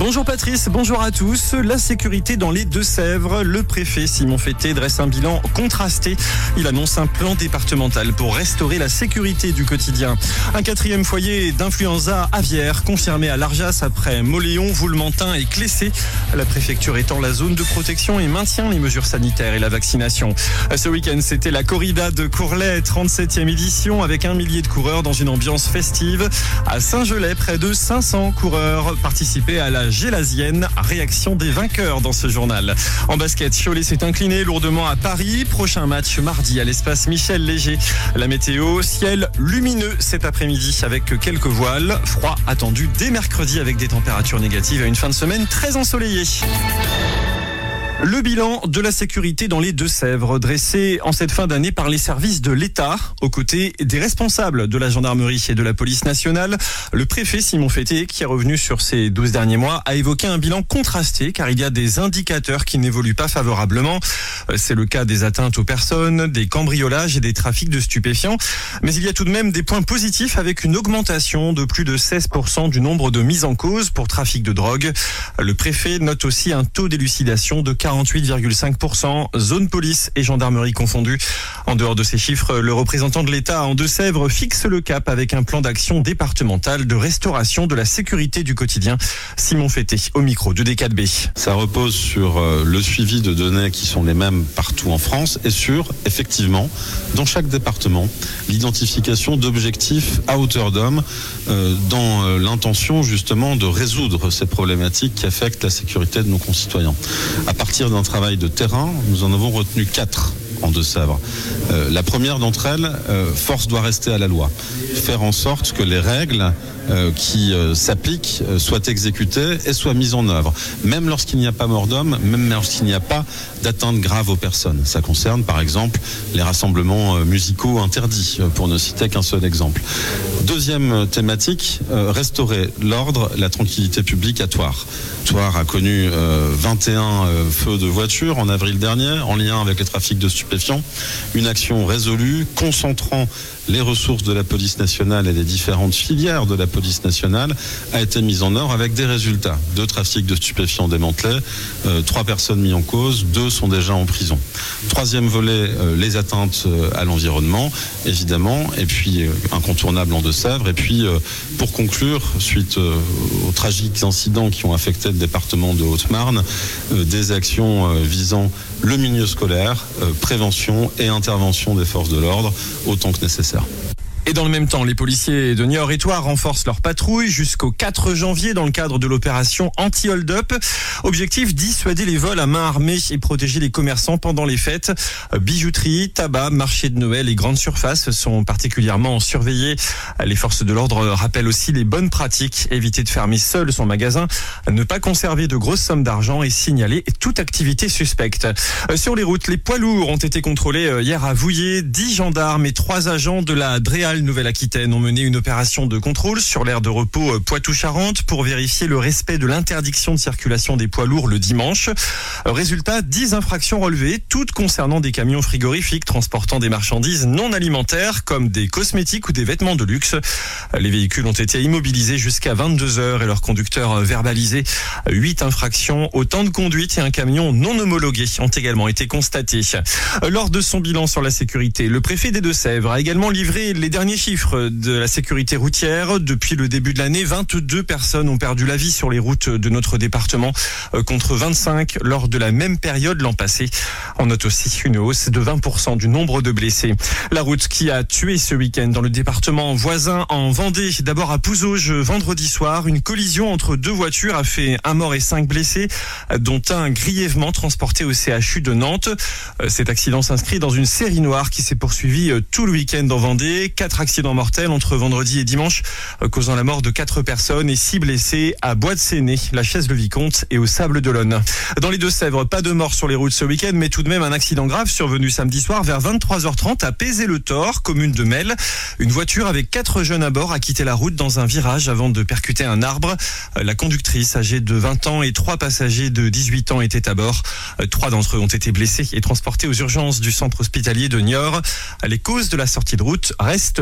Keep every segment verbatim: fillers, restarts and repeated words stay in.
Bonjour Patrice, bonjour à tous. La sécurité dans les Deux-Sèvres. Le préfet Simon Fété dresse un bilan contrasté. Il annonce un plan départemental pour restaurer la sécurité du quotidien. Un quatrième foyer d'influenza aviaire confirmé à l'Arjas après Mauléon, Voulementin et Clessé. La préfecture étend la zone de protection et maintient les mesures sanitaires et la vaccination. Ce week-end, c'était la corrida de Courlay, trente-septième édition, avec un millier de coureurs dans une ambiance festive. À Saint-Gelais, près de cinq cents coureurs participaient à la Gélasienne. Réaction des vainqueurs dans ce journal. En basket, Cholet s'est incliné lourdement à Paris. Prochain match mardi à l'espace Michel Léger. La météo, ciel lumineux cet après-midi avec quelques voiles. Froid attendu dès mercredi avec des températures négatives et une fin de semaine très ensoleillée. Le bilan de la sécurité dans les Deux-Sèvres, dressé en cette fin d'année par les services de l'État, aux côtés des responsables de la gendarmerie et de la police nationale. Le préfet Simon Fété, qui est revenu sur ces douze derniers mois, a évoqué un bilan contrasté car il y a des indicateurs qui n'évoluent pas favorablement. C'est le cas des atteintes aux personnes, des cambriolages et des trafics de stupéfiants. Mais il y a tout de même des points positifs avec une augmentation de plus de seize pour cent du nombre de mises en cause pour trafic de drogue. Le préfet note aussi un taux d'élucidation de quarante-huit virgule cinq pour cent, zone police et gendarmerie confondues. En dehors de ces chiffres, le représentant de l'État en Deux-Sèvres fixe le cap avec un plan d'action départemental de restauration de la sécurité du quotidien. Simon Fété, au micro de D quatre B. Ça repose sur le suivi de données qui sont les mêmes partout en France et sur, effectivement, dans chaque département, l'identification d'objectifs à hauteur d'homme euh, dans l'intention justement de résoudre ces problématiques qui affectent la sécurité de nos concitoyens. À partir d'un travail de terrain, nous en avons retenu quatre en Deux-Sèvres. Euh, la première d'entre elles, euh, force doit rester à la loi. Faire en sorte que les règles euh, qui euh, s'appliquent euh, soient exécutées et soient mises en œuvre. Même lorsqu'il n'y a pas mort d'homme, même lorsqu'il n'y a pas d'atteinte grave aux personnes. Ça concerne par exemple les rassemblements euh, musicaux interdits, euh, pour ne citer qu'un seul exemple. Deuxième thématique, euh, restaurer l'ordre, la tranquillité publique à Thouars. Thouars a connu euh, vingt et un euh, feux de voitures en avril dernier, en lien avec les trafics de stupéfiants. Une action résolue, concentrant les ressources de la police nationale et des différentes filières de la police nationale, a été mise en œuvre avec des résultats. Deux trafics de stupéfiants démantelés, euh, trois personnes mises en cause, deux sont déjà en prison. Troisième volet, euh, les atteintes euh, à l'environnement, évidemment, et puis euh, incontournable en Deux-Sèvres. Et puis, euh, pour conclure, suite euh, aux tragiques incidents qui ont affecté le département de Haute-Marne, euh, des actions euh, visant le milieu scolaire, euh, prévention et intervention des forces de l'ordre, autant que nécessaire. Et dans le même temps, les policiers de Niort et Thouars renforcent leur patrouille jusqu'au quatre janvier dans le cadre de l'opération anti-hold-up. Objectif, dissuader les vols à main armée et protéger les commerçants pendant les fêtes. Bijouterie, tabac, marché de Noël et grandes surfaces sont particulièrement surveillés. Les forces de l'ordre rappellent aussi les bonnes pratiques. Éviter de fermer seul son magasin, ne pas conserver de grosses sommes d'argent et signaler toute activité suspecte. Sur les routes, les poids lourds ont été contrôlés hier à Vouillers. dix gendarmes et trois agents de la Dréal Nouvelle-Aquitaine ont mené une opération de contrôle sur l'aire de repos Poitou-Charentes pour vérifier le respect de l'interdiction de circulation des poids lourds le dimanche. Résultat, dix infractions relevées, toutes concernant des camions frigorifiques transportant des marchandises non alimentaires comme des cosmétiques ou des vêtements de luxe. Les véhicules ont été immobilisés jusqu'à vingt-deux heures et leurs conducteurs verbalisés. Huit infractions au temps de conduite et un camion non homologué ont également été constatés. Lors de son bilan sur la sécurité, le préfet des Deux-Sèvres a également livré les derniers chiffres de la sécurité routière. Depuis le début de l'année, vingt-deux personnes ont perdu la vie sur les routes de notre département, contre vingt-cinq lors de la même période l'an passé. On note aussi une hausse de vingt pour cent du nombre de blessés. La route qui a tué ce week-end dans le département voisin en Vendée, d'abord à Pouzauges vendredi soir, une collision entre deux voitures a fait un mort et cinq blessés, dont un grièvement transporté au C H U de Nantes. Cet accident s'inscrit dans une série noire qui s'est poursuivie tout le week-end en Vendée. Quatre accidents mortels entre vendredi et dimanche, causant la mort de quatre personnes et six blessés à Bois-de-Séné, la Chaise-le-Vicomte et au Sable-d'Olonne. Dans les Deux-Sèvres, pas de mort sur les routes ce week-end, mais tout de même un accident grave survenu samedi soir vers vingt-trois heures trente à Pézé-le-Thor, commune de Melle. Une voiture avec quatre jeunes à bord a quitté la route dans un virage avant de percuter un arbre. La conductrice, âgée de vingt ans, et trois passagers de dix-huit ans étaient à bord. Trois d'entre eux ont été blessés et transportés aux urgences du centre hospitalier de Niort. Les causes de la sortie de route restent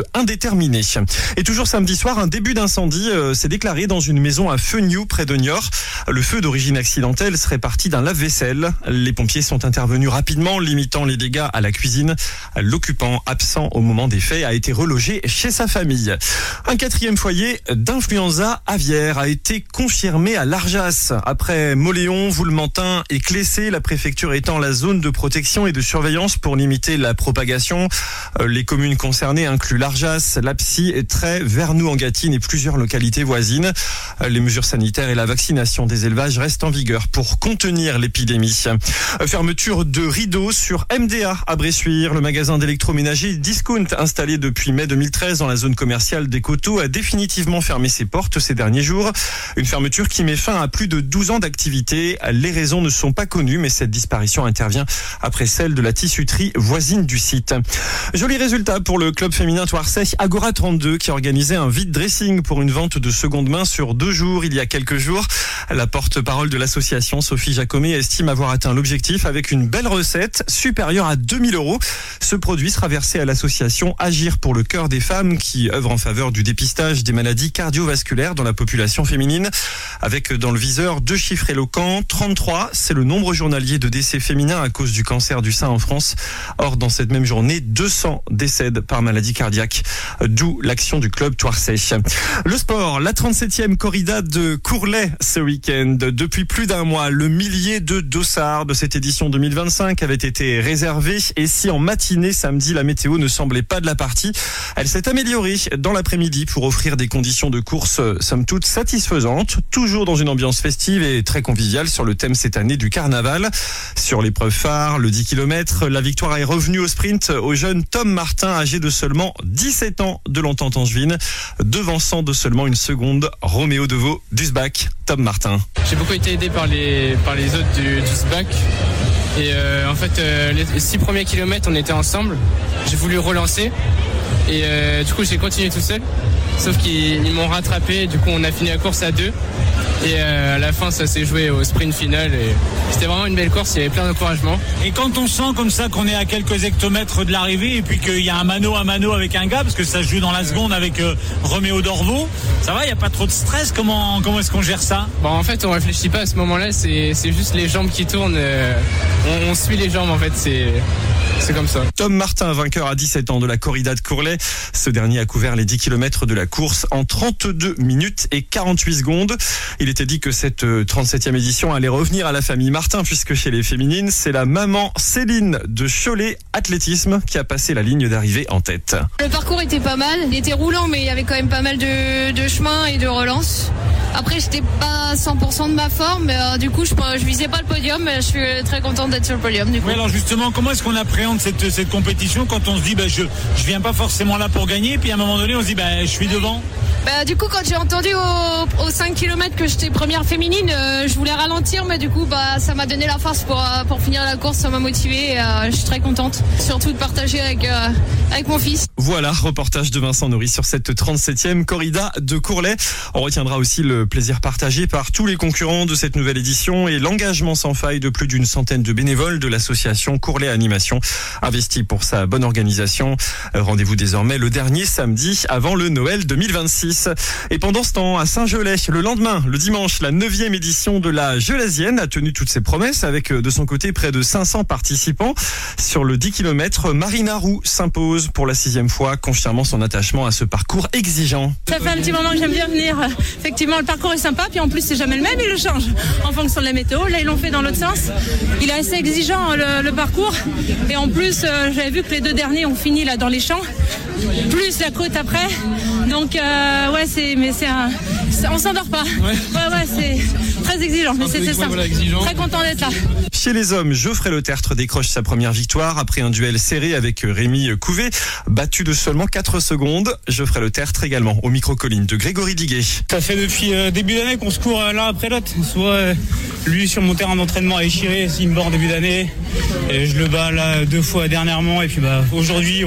indéterminée. Et toujours samedi soir, un début d'incendie euh, s'est déclaré dans une maison à Feugnoux, près de Niort. Le feu d'origine accidentelle serait parti d'un lave-vaisselle. Les pompiers sont intervenus rapidement, limitant les dégâts à la cuisine. L'occupant, absent au moment des faits, a été relogé chez sa famille. Un quatrième foyer d'influenza aviaire a été confirmé à l'Arjas. Après Moléon, Voulementin et Clessé, la préfecture étend la zone de protection et de surveillance pour limiter la propagation. Les communes concernées incluent l'Arjas, l'Apsy, Tray, Vernoux-en-Gâtine et plusieurs localités voisines. Les mesures sanitaires et la vaccination des élevages restent en vigueur pour contenir l'épidémie. Fermeture de rideaux sur M D A à Bressuire. Le magasin d'électroménager Discount, installé depuis mai deux mille treize dans la zone commerciale des Coteaux, a définitivement fermé ses portes ces derniers jours. Une fermeture qui met fin à plus de douze ans d'activité. Les raisons ne sont pas connues, mais cette disparition intervient après celle de la tissuterie voisine du site. Joli résultat pour le club féminin Thouarsais Agora trente-deux qui organisait un vide dressing pour une vente de seconde main sur deux jours il y a quelques jours. La porte-parole de l'association, Sophie Jacomet, estime avoir atteint l'objectif avec une belle recette supérieure à deux mille euros. Ce produit sera versé à l'association Agir pour le cœur des femmes qui œuvre en faveur du dépistage des maladies cardiovasculaires dans la population féminine. Avec dans le viseur deux chiffres éloquents, trente-trois, c'est le nombre journalier de décès féminins à cause du cancer du sein en France. Or, dans cette même journée, deux cents décèdent par maladie cardiaque, d'où l'action du club Thouarsais. Le sport, la trente-septième corrida de Courlay ce week-end. Depuis plus d'un mois, le millier de dossards de cette édition deux mille vingt-cinq avait été réservé. Et si en matinée, samedi, la météo ne semblait pas de la partie, elle s'est améliorée dans l'après-midi pour offrir des conditions de course, somme toute, satisfaisantes. Toujours dans une ambiance festive et très conviviale sur le thème cette année du carnaval. Sur l'épreuve phare, le dix kilomètres, la victoire est revenue au sprint au jeune Tom Martin, âgé de seulement dix-sept ans de l'Entente-Angevine, devançant de seulement une seconde Roméo Deveau d'Usbach. Tom Martin. J'ai beaucoup été aidé par les, par les autres du, du S B A C. Et euh, en fait, euh, les six premiers kilomètres, on était ensemble. J'ai voulu relancer. Et euh, du coup, j'ai continué tout seul. Sauf qu'ils ils m'ont rattrapé. Du coup, on a fini la course à deux. Et euh, à la fin, ça s'est joué au sprint final. Et c'était vraiment une belle course. Il y avait plein d'encouragement. Et quand on sent comme ça qu'on est à quelques hectomètres de l'arrivée et puis qu'il y a un mano à mano avec un gars, parce que ça se joue dans la seconde avec euh, Roméo Dorveau, ça va, il n'y a pas trop de stress. Comment, comment est-ce qu'on gère ça? Bon, en fait, on réfléchit pas à ce moment-là. C'est, c'est juste les jambes qui tournent. Euh, on, on suit les jambes, en fait. C'est... C'est comme ça. Tom Martin, vainqueur à dix-sept ans de la corrida de Courlay. Ce dernier a couvert les dix kilomètres de la course en trente-deux minutes et quarante-huit secondes. Il était dit que cette trente-septième édition allait revenir à la famille Martin, puisque chez les féminines, c'est la maman Céline de Cholet Athlétisme qui a passé la ligne d'arrivée en tête. Le parcours était pas mal. Il était roulant, mais il y avait quand même pas mal de, de chemin et de relance. Après, j'étais pas à cent pour cent de ma forme, mais euh, du coup, je, je visais pas le podium, mais je suis très contente d'être sur le podium. Du coup. Oui, alors justement, comment est-ce qu'on appréhende cette, cette compétition quand on se dit, bah, je, je viens pas forcément là pour gagner, puis à un moment donné, on se dit, bah, je suis devant? Bah, du coup, quand j'ai entendu au, aux cinq kilomètres que j'étais première féminine, euh, je voulais ralentir, mais du coup, bah, ça m'a donné la force pour, euh, pour finir la course, ça m'a motivée, et euh, je suis très contente, surtout de partager avec, euh, avec mon fils. Voilà, reportage de Vincent Nourri sur cette trente-septième corrida de Courlay. On retiendra aussi le plaisir partagé par tous les concurrents de cette nouvelle édition et l'engagement sans faille de plus d'une centaine de bénévoles de l'association Courlay Animation, investie pour sa bonne organisation. Rendez-vous désormais le dernier samedi avant le Noël deux mille vingt-six. Et pendant ce temps, à Saint-Gelais, le lendemain, le dimanche, la neuvième édition de la Gelaisienne a tenu toutes ses promesses avec de son côté près de cinq cents participants. Sur le dix kilomètres, Marina Roux s'impose pour la sixième fois, confirmant son attachement à ce parcours exigeant. Ça fait un petit moment que j'aime bien venir. Effectivement, le parcours est sympa, puis en plus c'est jamais le même, ils le changent en fonction de la météo. Là, ils l'ont fait dans l'autre sens. Il est assez exigeant le, le parcours. Et en plus, euh, j'avais vu que les deux derniers ont fini là dans les champs, plus la côte après. Donc euh, ouais, c'est mais c'est un, c'est, on s'endort pas. Ouais, ouais, ouais c'est très exigeant, mais c'était ça. Voilà, très content d'être là. Chez les hommes, Geoffrey Le Tertre décroche sa première victoire après un duel serré avec Rémi Couvet, battu de seulement quatre secondes. Geoffrey Le Tertre également au micro-colline de Grégory Diguet. Ça fait depuis euh, début d'année qu'on se court euh, l'un après l'autre. Soit euh, lui sur mon terrain d'entraînement à Échiré, s'il me bat en début d'année, et je le bats là deux fois dernièrement. Et puis bah aujourd'hui on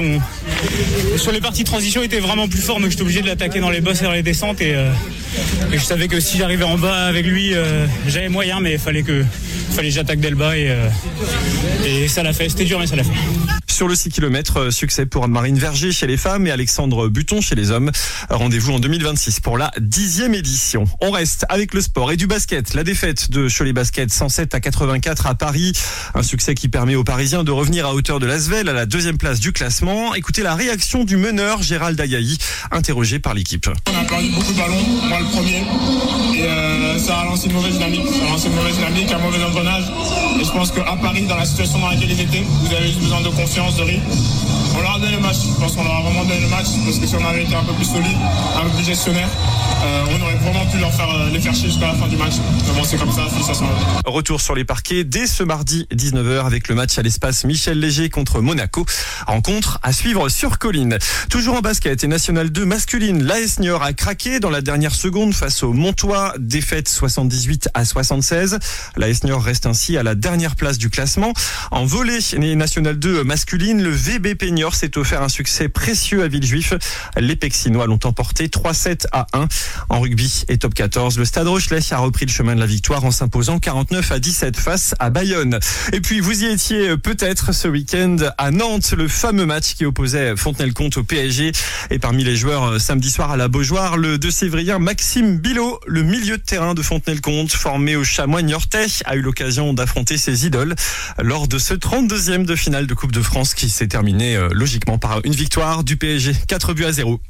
sur les parties de transition, il était vraiment plus fort, donc j'étais obligé de l'attaquer dans les bosses et dans les descentes. Et, euh, et je savais que si j'arrivais en bas avec lui, euh, j'avais moyen, mais il fallait que, fallait que j'attaque dès le bas. Et, euh, et ça l'a fait. C'était dur, mais ça l'a fait. Sur le six kilomètres, succès pour Anne-Marine Verger chez les femmes et Alexandre Buton chez les hommes. Rendez-vous en deux mille vingt-six pour la dixième édition. On reste avec le sport et du basket. La défaite de Cholet Basket cent sept à quatre-vingt-quatre à Paris. Un succès qui permet aux Parisiens de revenir à hauteur de l'Asvel à la deuxième place du classement. Écoutez la réaction du meneur Gérald Ayaï, interrogé par l'équipe. On a perdu beaucoup de ballons, moi le premier. Et euh, ça a lancé une mauvaise dynamique. Ça a lancé une mauvaise dynamique, un mauvais engrenage. Et je pense qu'à Paris, dans la situation dans laquelle ils étaient, vous avez eu besoin de confiance, de rythme. On leur a donné le match. Je pense qu'on leur a vraiment donné le match. Parce que si on avait été un peu plus solide, un peu plus gestionnaire, euh, on aurait vraiment pu leur faire, euh, les faire chier jusqu'à la fin du match. Mais bon, c'est comme ça, félicitations. Retour sur les parquets dès ce mardi dix-neuf heures avec le match à l'espace Michel Léger contre Monaco. Rencontre à suivre sur Colline. Toujours en basket et National deux masculine, l'A S Niort a craqué dans la dernière seconde face au Montois. Défaite soixante-dix-huit à soixante-seize. L'A S Niort reste ainsi à la dernière place du classement. En volley National deux masculine, le V B P Niort s'est offert un succès précieux à Villejuif. Les Pexinois l'ont emporté trois sept à un. En rugby et top quatorze, le Stade Rochelais a repris le chemin de la victoire en s'imposant quarante-neuf à dix-sept face à Bayonne. Et puis vous y étiez peut-être ce week-end à Nantes, le fameux match qui opposait Fontenay-le-Comte au P S G. Et parmi les joueurs samedi soir à la Beaujoire, le deux-sévrien Maxime Bilot, le milieu de terrain de Fontenay-le-Comte, formé au Chamois niortais, a eu l'occasion d'affronter ses idoles lors de ce trente-deuxième de finale de Coupe de France qui s'est terminé logiquement par une victoire du P S G, quatre buts à zéro.